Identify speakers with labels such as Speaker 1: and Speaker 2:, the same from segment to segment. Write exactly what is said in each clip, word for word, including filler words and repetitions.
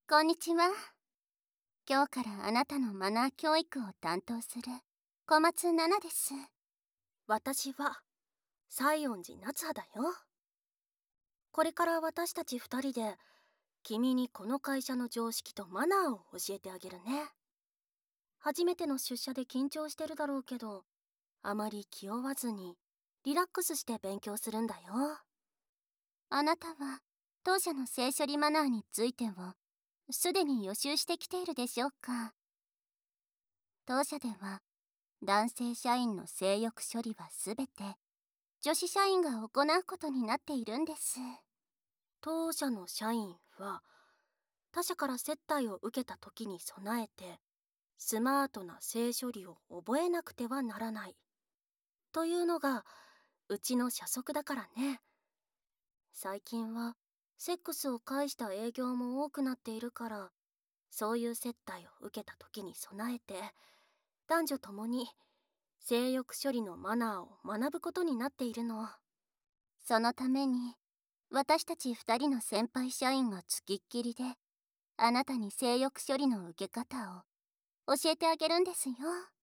Speaker 1: こんにちは。今日からあなたのマナー教育を担当する小松菜奈です。
Speaker 2: 私は西園寺夏葉だよ。これから私たち二人で君にこの会社の常識とマナーを教えてあげるね。初めての出社で緊張してるだろうけど、あまり気負わずにリラックスして勉強するんだよ。
Speaker 1: あなたは当社の性処理マナーについてをすでに予習してきているでしょうか。当社では男性社員の性欲処理はすべて女子社員が行うことになっているんです。
Speaker 2: 当社の社員は他社から接待を受けた時に備えてスマートな性処理を覚えなくてはならないというのがうちの社則だからね。最近はセックスを介した営業も多くなっているから、そういう接待を受けた時に備えて男女ともに性欲処理のマナーを学ぶことになっているの。
Speaker 1: そのために私たち二人の先輩社員がつきっきりであなたに性欲処理の受け方を教えてあげるんですよ。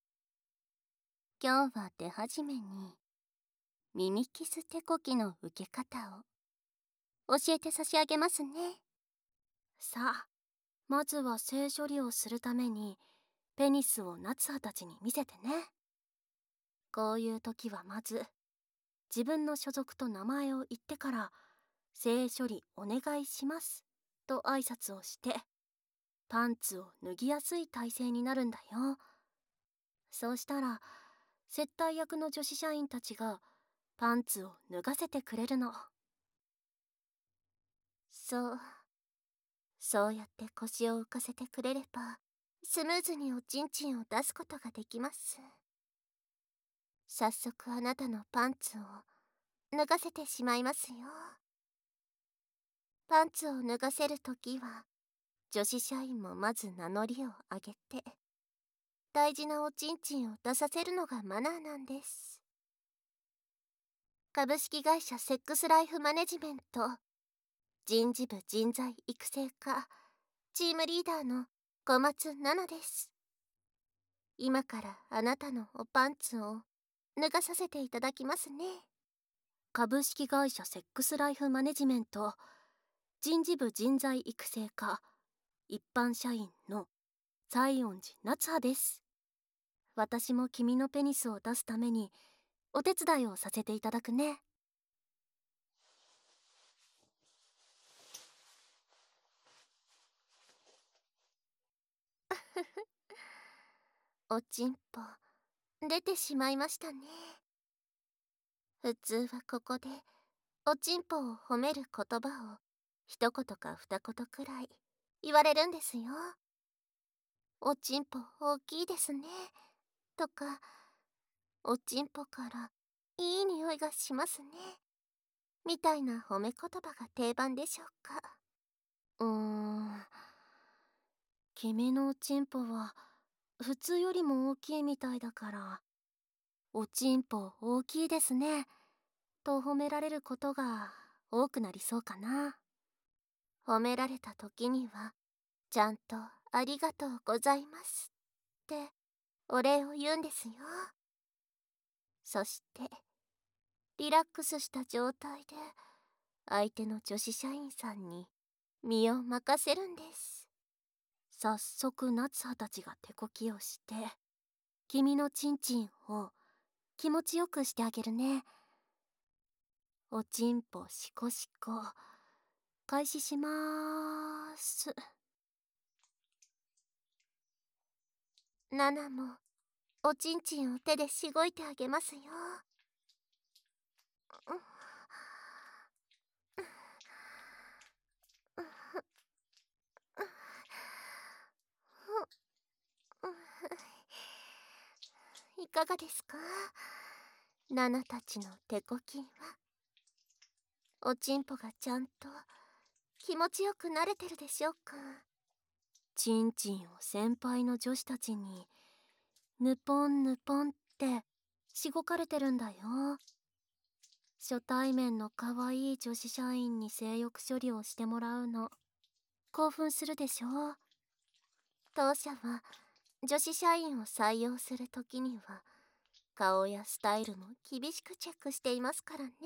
Speaker 1: 今日は手始めに耳キス手こきの受け方を教えて差し上げますね。
Speaker 2: さあ、まずは性処理をするためにペニスを夏葉たちに見せてね。こういう時はまず自分の所属と名前を言ってから性処理お願いしますと挨拶をしてパンツを脱ぎやすい体勢になるんだよ。そうしたら接待役の女子社員たちがパンツを脱がせてくれるの。
Speaker 1: そうそうやって腰を浮かせてくれればスムーズにおちんちんを出すことができます。早速あなたのパンツを脱がせてしまいますよ。パンツを脱がせるときは女子社員もまず名乗りを上げて大事なおちんちんを出させるのがマナーなんです。株式会社セックスライフマネジメント人事部人材育成課チームリーダーの小松菜奈です。今からあなたのおパンツを脱がさせていただきますね。
Speaker 2: 株式会社セックスライフマネジメント人事部人材育成課一般社員の西園寺夏葉です。私も君のペニスを出すためにお手伝いをさせていただくね。
Speaker 1: おちんぽ出てしまいましたね。普通はここでおちんぽを褒める言葉を一言か二言くらい言われるんですよ。おちんぽ大きいですねとか、おちんぽからいい匂いがしますねみたいな褒め言葉が定番でしょうか。
Speaker 2: うーん君のおちんぽは普通よりも大きいみたいだから、おちんぽ大きいですねと褒められることが多くなりそうかな。
Speaker 1: 褒められた時にはちゃんとありがとうございますってお礼を言うんですよ。そしてリラックスした状態で相手の女子社員さんに身を任せるんです。
Speaker 2: 早速夏葉たちが手こきをして君のチンチンを気持ちよくしてあげるね。おちんぽしこしこ開始しまーす。
Speaker 1: ナナもおちんちんを手でしごいてあげますよ。いかがですか、ナナたちの手こきは。おちんぽがちゃんと気持ちよく慣れてるでしょうか。
Speaker 2: チンチンを先輩の女子たちにぬぽんぬぽんってしごかれてるんだよ。初対面の可愛い女子社員に性欲処理をしてもらうの興奮するでしょう。
Speaker 1: 当社は女子社員を採用するときには顔やスタイルも厳しくチェックしていますからね。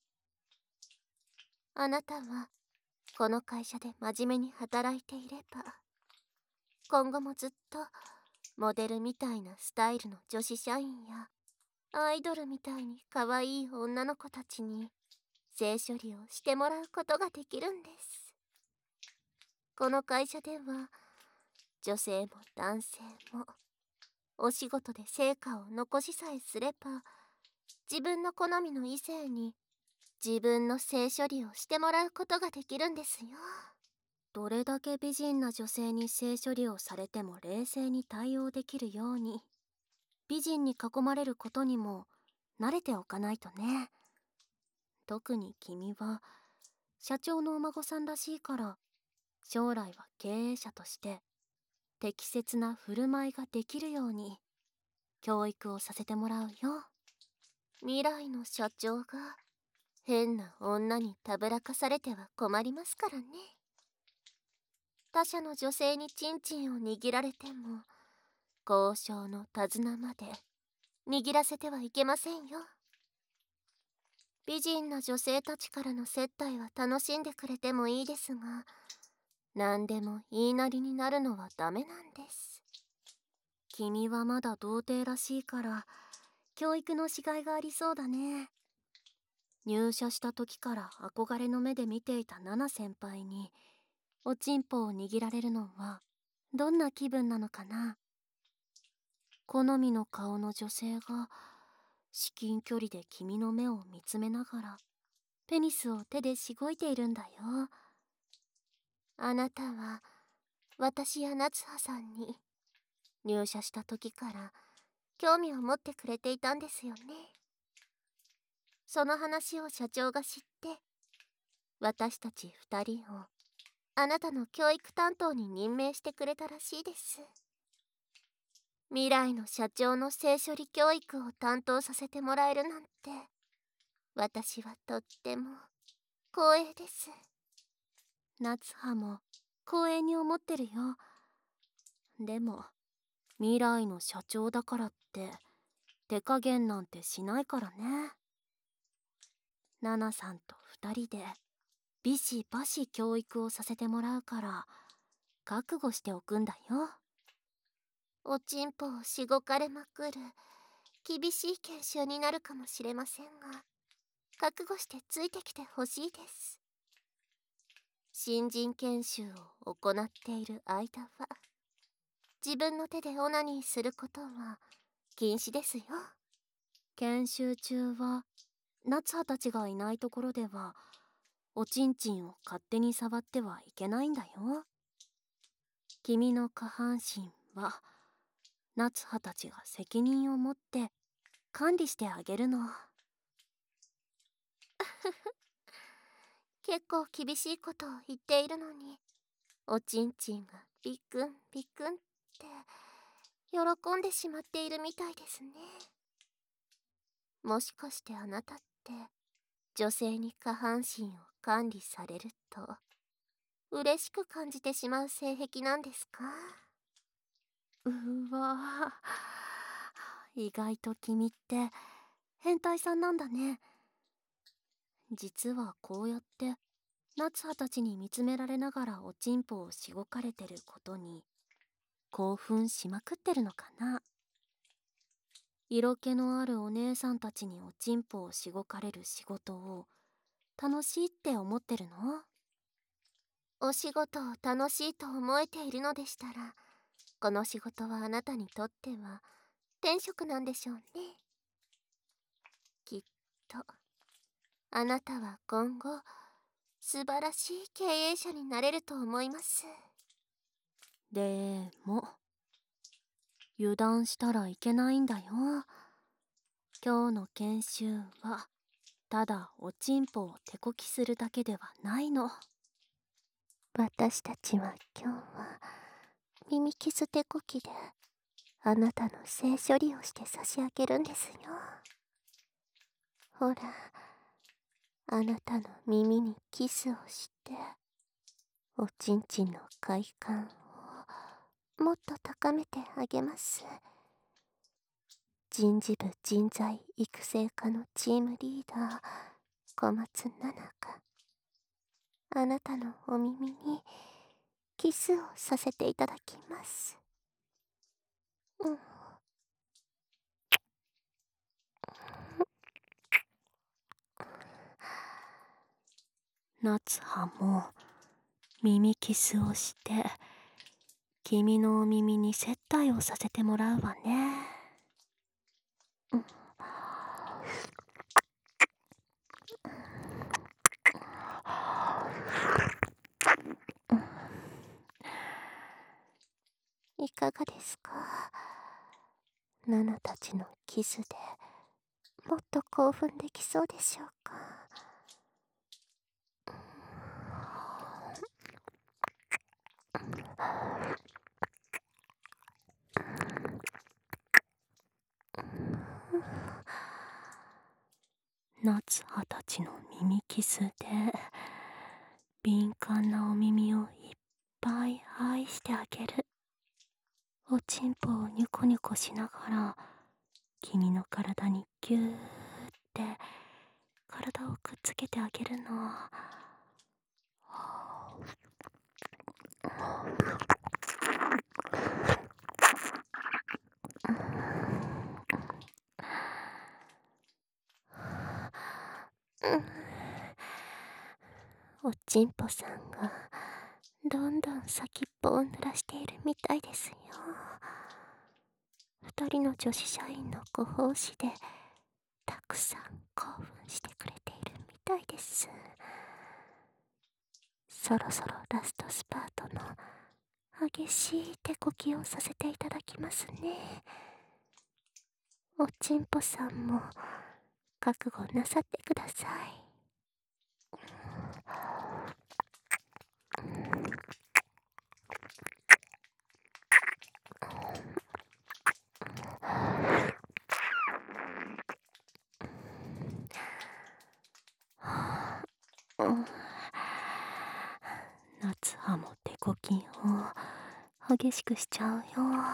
Speaker 1: あなたはこの会社で真面目に働いていれば今後もずっとモデルみたいなスタイルの女子社員やアイドルみたいに可愛い女の子たちに性処理をしてもらうことができるんです。この会社では女性も男性もお仕事で成果を残しさえすれば自分の好みの異性に自分の性処理をしてもらうことができるんですよ。
Speaker 2: どれだけ美人な女性に性処理をされても冷静に対応できるように、美人に囲まれることにも慣れておかないとね。特に君は社長のお孫さんらしいから、将来は経営者として適切な振る舞いができるように教育をさせてもらうよ。
Speaker 1: 未来の社長が変な女にたぶらかされては困りますからね。他社の女性にチンチンを握られても交渉の手綱まで握らせてはいけませんよ。美人な女性たちからの接待は楽しんでくれてもいいですが、何でも言いなりになるのはダメなんです。
Speaker 2: 君はまだ童貞らしいから教育のしがいがありそうだね。入社した時から憧れの目で見ていたナナ先輩におちんぽを握られるのはどんな気分なのかな。好みの顔の女性が至近距離で君の目を見つめながらペニスを手でしごいているんだよ。
Speaker 1: あなたは私や夏葉さんに入社した時から興味を持ってくれていたんですよね。その話を社長が知って私たち二人をあなたの教育担当に任命してくれたらしいです。未来の社長の性処理教育を担当させてもらえるなんて私はとっても光栄です。
Speaker 2: 夏葉も光栄に思ってるよ。でも未来の社長だからって手加減なんてしないからね。ナナさんと二人でビシバシ教育をさせてもらうから覚悟しておくんだよ。
Speaker 1: おちんぽをしごかれまくる厳しい研修になるかもしれませんが覚悟してついてきてほしいです。新人研修を行っている間は自分の手でオナニーすることは禁止ですよ。
Speaker 2: 研修中は夏葉たちがいないところではおちんちんを勝手に触ってはいけないんだよ。君の下半身は夏葉たちが責任を持って管理してあげるの。
Speaker 1: 結構厳しいことを言っているのにおちんちんがビクンビクンって喜んでしまっているみたいですね。もしかしてあなたって女性に下半身を管理されると嬉しく感じてしまう性癖なんですか？
Speaker 2: うわ意外と君って変態さんなんだね。実はこうやって夏葉たちに見つめられながらおちんぽをしごかれてることに興奮しまくってるのかな。色気のあるお姉さんたちにおちんぽをしごかれる仕事を楽しいって思ってるの？
Speaker 1: お仕事を楽しいと思えているのでしたらこの仕事はあなたにとっては天職なんでしょうね。きっとあなたは今後素晴らしい経営者になれると思います。
Speaker 2: でも油断したらいけないんだよ。今日の研修はただおちんぽを手こきするだけではないの。
Speaker 1: 私たちは今日は耳キス手こきであなたの性処理をして差し上げるんですよ。ほら、あなたの耳にキスをしておちんちんの快感をもっと高めてあげます。人事部人材育成課のチームリーダー小松菜奈があなたのお耳にキスをさせていただきます。うん。
Speaker 2: 夏葉も耳キスをして君のお耳に接待をさせてもらうわね。うん、
Speaker 1: いかがですか？ナナたちのキスでもっと興奮できそうでしょうか？
Speaker 2: 夏葉たちの耳キスで敏感なお耳をいっぱい愛してあげる。おちんぽをニュコニュコしながら君の体にギューって体をくっつけてあげるの。
Speaker 1: おちんぽさんがどんどん先っぽを濡らしているみたいですよ。二人の女子社員のご奉仕でたくさん興奮してくれているみたいです。そろそろラストスパートの激しい手こきをさせていただきますね。おちんぽさんも覚悟なさってください。うん、
Speaker 2: 夏葉も手こきを激しくしちゃうよ。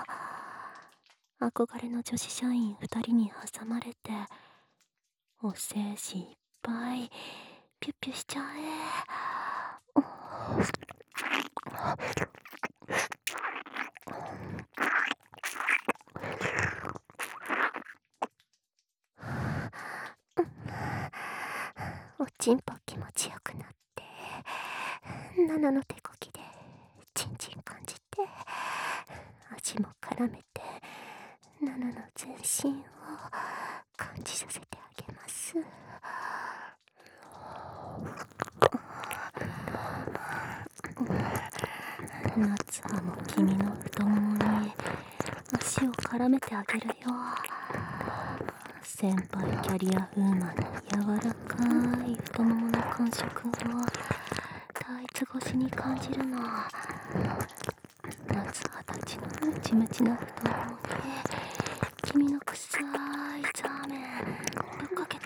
Speaker 2: 憧れの女子社員二人に挟まれてお精子いっぱいピュッピュしちゃえ。
Speaker 1: おちんぽ気持ちよくなってナナの手こきでチンチン感じて味も絡めてナナの全身を感じさせてあげます。
Speaker 2: 夏葉も君の太ももに足を絡めてあげるよ。先輩キャリアウーマンの柔らかい太ももの感触をタイツ越しに感じるの。夏葉たちのムチムチな太ももに君の臭いザーメンぶっかけて。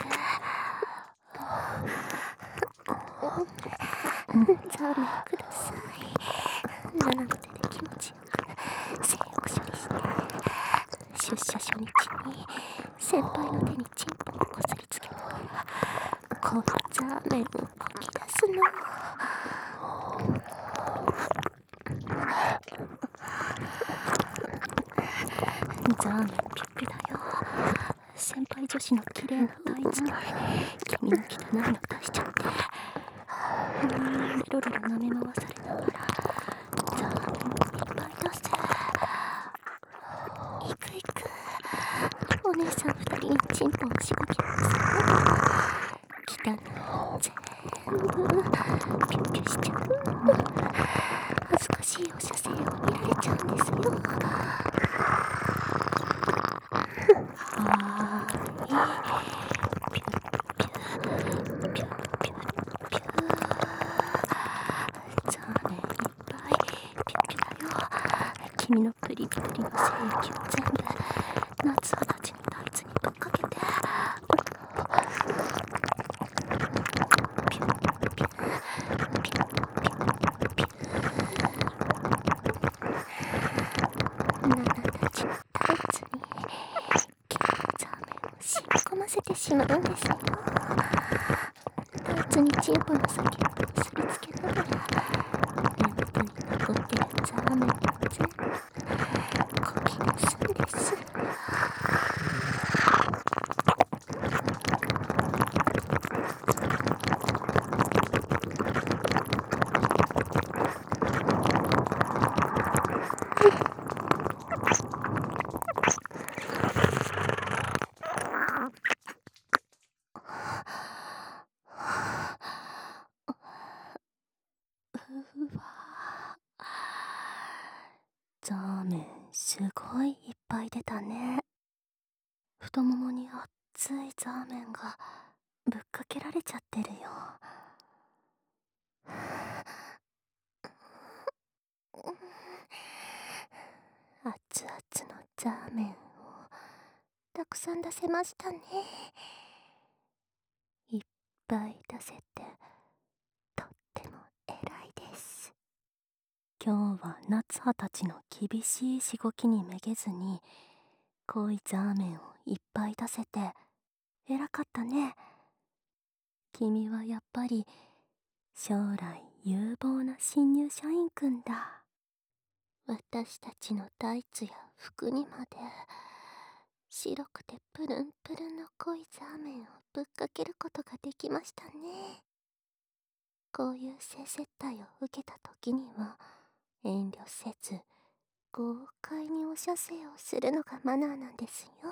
Speaker 1: ザーメンください。ナナの手で気持ちよく性欲処理して出社初日に先輩の手にチンポをこすりつけながらこのザーメンをこき出すの。
Speaker 2: ザーメンピュッピュだよ。先輩女子の綺麗なタイツに君の汚いの出しちゃってうんレロレロ舐め回されながらザーメンをいっぱい出して。
Speaker 1: いくいくお姉さん二人にチンポをしばきます。汚いの全部ピュッピュしちゃう。恥ずかしいお射精を見られちゃうんですよ。
Speaker 2: はーいピュッピュッピュッピュッピュッザーメンいっぱいピュッピュだよ。君のプリプリの精液を全部夏葉たちのタイツにぶっかけて。ピュッピュッピュッピュッピュッピュッピュッ
Speaker 1: チンポの先をこすりつけながら、根元に残ってるザーメンを全部こき出すんです。うわ、ザーメンすごいいっぱい出たね。太ももに熱いザーメンがぶっかけられちゃってるよ。熱々のザーメンをたくさん出せましたね。いっぱい出せてとっても偉いです。今日は夏葉たちの厳しいしごきにめげずに濃いザーメンをいっぱい出せて偉かったね。君はやっぱり将来有望な新入社員くんだ。私たちのタイツや服にまで白くてプルンプルンの濃いザーメンをぶっかけることができましたね。こういう性接待を受けた時には遠慮せず豪快にお射精をするのがマナーなんですよ。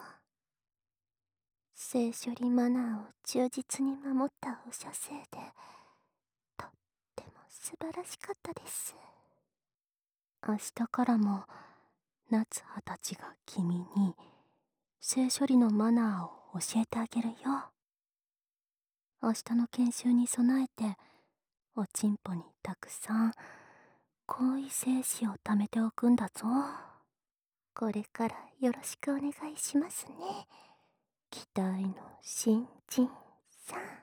Speaker 1: 性処理マナーを忠実に守ったお射精でとっても素晴らしかったです。明日からも夏葉たちが君に性処理のマナーを教えてあげるよ。明日の研修に備えておちんぽにたくさん濃い精子を貯めておくんだぞ。これからよろしくお願いしますね。期待の新人さん。